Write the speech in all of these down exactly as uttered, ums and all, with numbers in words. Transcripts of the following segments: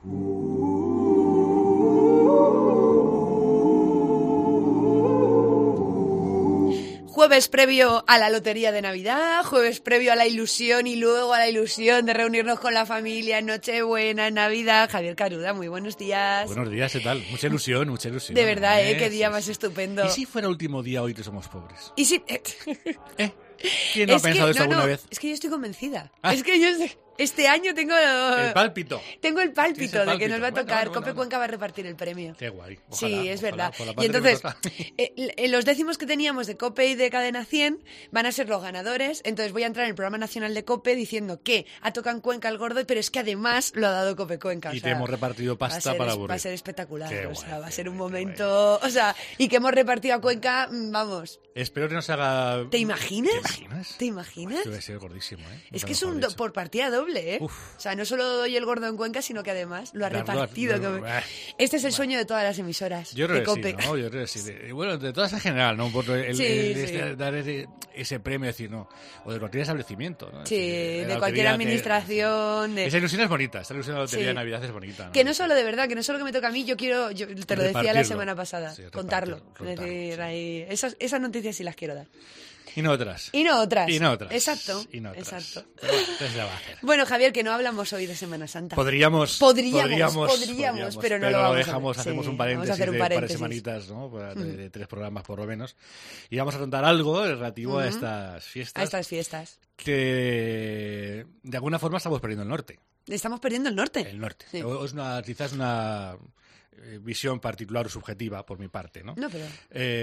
Jueves previo a la lotería de Navidad, jueves previo a la ilusión y luego a la ilusión de reunirnos con la familia en Nochebuena, en Navidad. Javier Caruda, muy buenos días. Buenos días, ¿qué tal? Mucha ilusión, mucha ilusión. De verdad, ¿eh? ¿eh? Qué día Sí, más sí. estupendo. ¿Y si fuera último día hoy que somos pobres? ¿Y si...? ¿Eh? ¿Quién no es ha pensado que, eso no, alguna no, vez? Es que yo estoy convencida. Ah. Es que yo este año tengo... El pálpito. Tengo el pálpito, el de que pálpito. nos va a Bueno, tocar. bueno, Cope bueno. Cuenca va a repartir el premio. Qué guay. Ojalá, Sí, es ojalá, verdad. por la Y parte que entonces, nos toca. eh, eh, los décimos que teníamos de Cope y de Cadena cien van a ser los ganadores. Entonces voy a entrar en el programa nacional de Cope diciendo que ha tocado en Cuenca el gordo, pero es que además lo ha dado Cope Cuenca. Y o te sea, hemos repartido va a pasta ser- para aburrir. Va a ser espectacular. Qué o guay, sea, va a qué ser un guay, qué momento... O sea, y que hemos repartido a Cuenca, mm, vamos... Espero que nos haga... ¿Te imaginas? ¿Te imaginas? ¿Te imaginas? Debe ser gordísimo, ¿eh? Es Nunca que es mejor un do- dicho. por partida doble, ¿eh? Uf. O sea, no solo doy el gordo en Cuenca, sino que además lo ha Darlo a- repartido. darlo- como- ah. Este es el sueño de todas las emisoras Yo de creo que Cope. sí, ¿no? Yo creo que sí. De- Bueno, de todas en general, ¿no? Por el, Sí, el- sí. este- dar ese, ese premio, decir, no. O de cualquier establecimiento, ¿no? Sí, Es decir, de la cualquier lotería te- administración. de- Esa ilusión es bonita, esa ilusión de la lotería Sí. de Navidad es bonita. ¿no? Que no solo de verdad, que no solo que me toca a mí, yo quiero, yo te lo decía la Repartirlo. semana pasada, Sí, contarlo. repartirlo, Es decir, contarlo, sí. ahí, esas, esas noticias sí las quiero dar. Y no otras. Y no otras. Y no otras. Exacto. Y no otras. Exacto. Pero bueno, ¿qué se le va a hacer? Bueno, Javier, que no hablamos hoy de Semana Santa. Podríamos, Podríamos, podríamos, podríamos, pero no lo vamos a hacer. dejamos, hacemos Sí, un vamos a paréntesis, hacer un de un par de paréntesis. semanitas, ¿no? De, de tres programas por lo menos. Y vamos a contar algo relativo a Ujú. estas fiestas A estas fiestas. que de alguna forma estamos perdiendo el norte. Estamos perdiendo el norte. El norte. Sí. O- Es una, quizás una eh, visión particular o subjetiva por mi parte, ¿no? No, pero...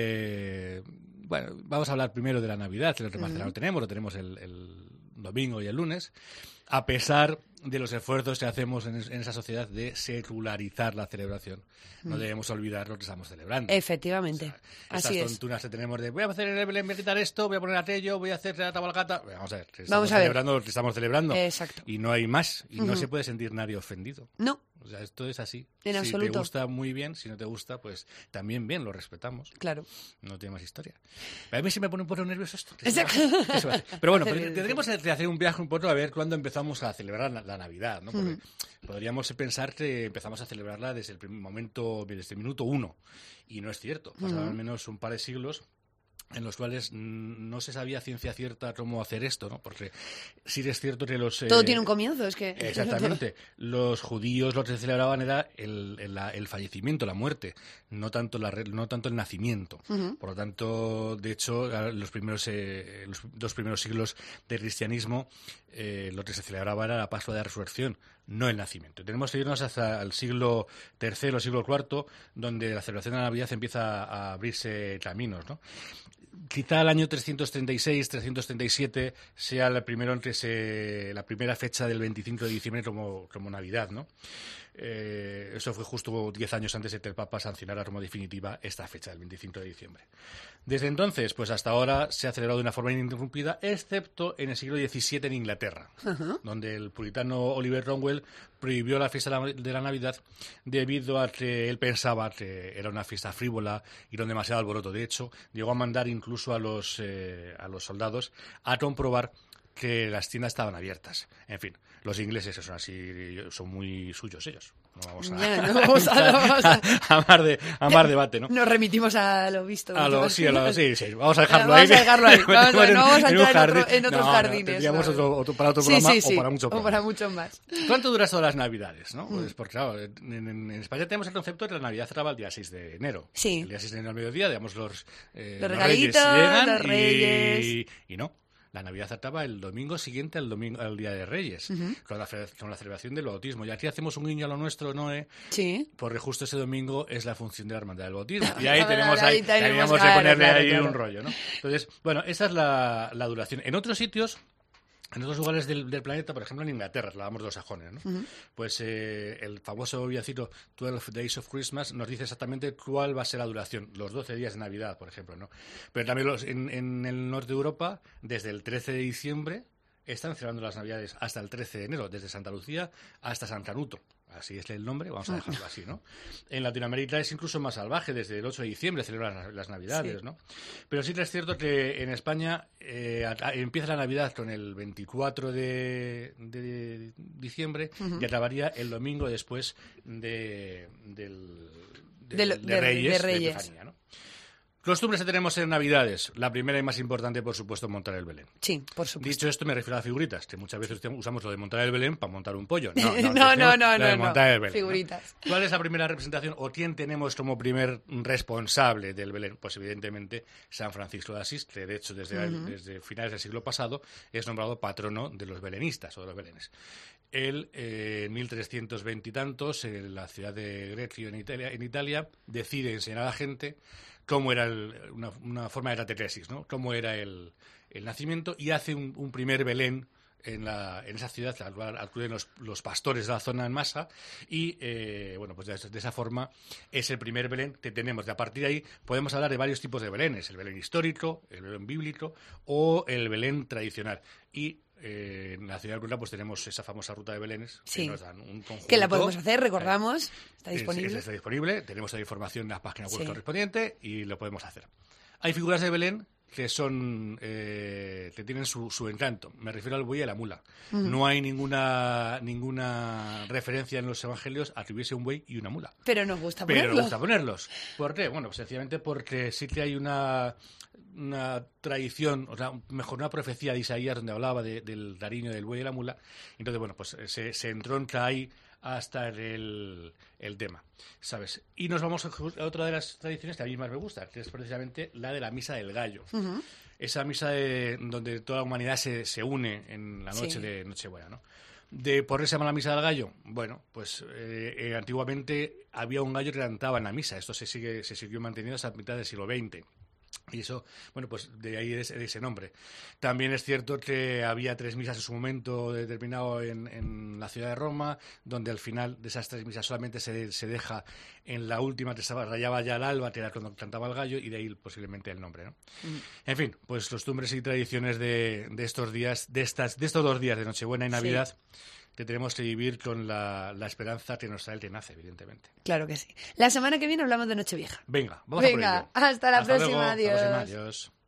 Eh, bueno, vamos a hablar primero de la Navidad, que lo más Ujú. cercano lo tenemos, lo tenemos el, el domingo y el lunes, a pesar de los esfuerzos que hacemos en, es- en esa sociedad de secularizar la celebración. No debemos olvidar lo que estamos celebrando. Efectivamente. O sea, estas Así es. tontunas que tenemos de voy a hacer el Belén, voy a quitar esto, voy a poner aquello, voy a hacer la tabalgata. Vamos a ver, que estamos Vamos a ver. celebrando lo que estamos celebrando. Exacto. Y no hay más. Y no Ujú. se puede sentir nadie ofendido. No, O sea, esto es así. En si absoluto. te gusta, muy bien. Si no te gusta, pues también bien, lo respetamos. claro. No tiene más historia. A mí se me pone un poco nervioso esto. Exacto. Eso va a hacer. Pero bueno, Hace pero bien, tendremos que hacer un viaje un poco a ver cuándo empezamos a celebrar la, la Navidad, ¿no? Porque podríamos pensar que empezamos a celebrarla desde el primer momento, desde el minuto uno. Y no es cierto. Pasaron al menos un par de siglos en los cuales mm, no se sabía a ciencia cierta cómo hacer esto, ¿no? Porque sí es cierto que los... Todo eh, tiene un comienzo, es que... Exactamente. Los judíos lo que celebraban era el, el, la- el fallecimiento, la muerte, no tanto la re- no tanto el nacimiento. Ujú. Por lo tanto, de hecho, a- los primeros eh, los dos primeros siglos del cristianismo eh, lo que se celebraba era la Pascua de la Resurrección, no el nacimiento. Tenemos que irnos hasta el siglo tercero, siglo cuarto, donde la celebración de la Navidad empieza a abrirse caminos, ¿no? Quizá el año trescientos treinta y seis, trescientos treinta y siete sea el primero en que se, la primera fecha del veinticinco de diciembre como, como Navidad, ¿no? Eh, eso fue justo diez años antes de que el Papa sancionara como definitiva esta fecha, del veinticinco de diciembre. Desde entonces, pues hasta ahora se ha celebrado de una forma ininterrumpida, excepto en el siglo diecisiete en Inglaterra, donde el puritano Oliver Cromwell prohibió la fiesta de la Navidad debido a que él pensaba que era una fiesta frívola y no demasiado alboroto. De hecho, llegó a mandar incluso a los, eh, a los soldados a comprobar que las tiendas estaban abiertas. En fin, los ingleses son así, son muy suyos ellos. No vamos a, Ya, no vamos a- no vamos a- a más de, a más debate, ¿no? Nos remitimos a lo visto. A lo, sí, a lo, sí, sí, vamos a dejarlo Vamos ahí. a dejarlo ahí. Vamos a- no vamos a un entrar en jardín. otro- en otros No, no, jardines, tendríamos no. otro, otro- para otro Sí, programa sí, sí. o para mucho O programa. para mucho más. ¿Cuánto dura esto de las Navidades, no? Pues porque, claro, en, en- en España tenemos el concepto de que la Navidad acaba el día seis de enero. Sí. El día seis de enero al mediodía, digamos, los, eh, Los los regalitos, reyes llegan los y- reyes. Y, no. La Navidad acaba el domingo siguiente al domingo al Día de Reyes, con, la, fe- con la celebración del bautismo. Y aquí hacemos un guiño a lo nuestro, Noé, Sí. porque justo ese domingo es la función de la hermandad del bautismo. Y ahí Ahí tenemos ahí, tenemos, teníamos que claro, ponerle claro, ahí claro. un rollo, ¿no? Entonces, bueno, esa es la, la duración. En otros sitios, en otros lugares del, del planeta, por ejemplo en Inglaterra, hablábamos de los sajones, ¿no? Pues eh, el famoso villancico Twelve Days of Christmas nos dice exactamente cuál va a ser la duración, los doce días de Navidad, por ejemplo, ¿no? Pero también los, en, en el norte de Europa, desde el trece de diciembre, están celebrando las Navidades hasta el trece de enero, desde Santa Lucía hasta San Canuto. así es el nombre, vamos a dejarlo así, ¿no? En Latinoamérica es incluso más salvaje, desde el ocho de diciembre celebran las Navidades, sí. ¿no? Pero sí que es cierto que en España eh, a, a, empieza la Navidad con el veinticuatro de, de diciembre uh-huh. y acabaría el domingo después de, del, de, de, de, de Reyes, de, Reyes. de Epifanía, ¿no? Costumbres que tenemos en Navidades. La primera y más importante, por supuesto, montar el Belén. Sí, por supuesto. Dicho esto, me refiero a figuritas, que muchas veces usamos lo de montar el Belén para montar un pollo. No, no, no, no, no, no, montar no. El Belén, figuritas. ¿no? ¿Cuál es la primera representación o quién tenemos como primer responsable del Belén? Pues evidentemente San Francisco de Asís, que de hecho desde, uh-huh. el, desde finales del siglo pasado es nombrado patrono de los belenistas o de los belenes. Él, eh, en mil trescientos veinte y tantos, en la ciudad de Grecio, en Italia, en Italia, decide enseñar a la gente cómo era el, una, una forma de catequesis, ¿no? Cómo era el, el nacimiento, y hace un, un primer Belén en, la, en esa ciudad, al cual acuden los, los pastores de la zona en masa, y eh, bueno, pues de, de esa forma es el primer Belén que tenemos. De a partir de ahí podemos hablar de varios tipos de Belenes: el Belén histórico, el Belén bíblico o el Belén tradicional. Y Eh, en la ciudad de Cultura pues tenemos esa famosa ruta de Belenes, sí. que nos dan un conjunto. Que la podemos hacer, recordamos, está disponible. Es, está disponible, tenemos la información en la página web sí. correspondiente y lo podemos hacer. Hay figuras de Belén que son eh, que tienen su, su encanto. Me refiero al buey y a la mula. Uh-huh. No hay ninguna ninguna referencia en los evangelios a que hubiese un buey y una mula. Pero nos gusta Pero ponerlos. Pero nos gusta ponerlos. ¿Por qué? Bueno, pues sencillamente porque sí que hay una una tradición, o sea, mejor una profecía de Isaías donde hablaba de, del cariño del buey y la mula. Entonces, bueno, pues se, se entronca ahí hasta el, el tema, ¿sabes? Y nos vamos a otra de las tradiciones que a mí más me gusta, que es precisamente la de la Misa del Gallo. Uh-huh. Esa misa de, donde toda la humanidad se, se une en la noche sí. de Nochebuena, ¿no? De ¿Por qué se llama la Misa del Gallo? Bueno, pues eh, eh, antiguamente había un gallo que cantaba en la misa. Esto se sigue se siguió manteniendo hasta mitad del siglo veinte. Y eso, bueno, pues de ahí es ese nombre. También es cierto que había tres misas en su momento determinado en, en la ciudad de Roma, donde al final de esas tres misas solamente se, se deja en la última, que estaba, rayaba ya el alba, que era cuando cantaba el gallo, y de ahí posiblemente el nombre, ¿no? Mm. En fin, pues costumbres y tradiciones de, de estos días, de estas, de estos dos días de Nochebuena y Navidad. Sí. Que tenemos que vivir con la, la esperanza que nos trae el que nace, evidentemente. Claro que sí. La semana que viene hablamos de Nochevieja. Venga, vamos Venga, a por ello. Hasta la Hasta próxima, luego. adiós. Hasta la próxima, adiós.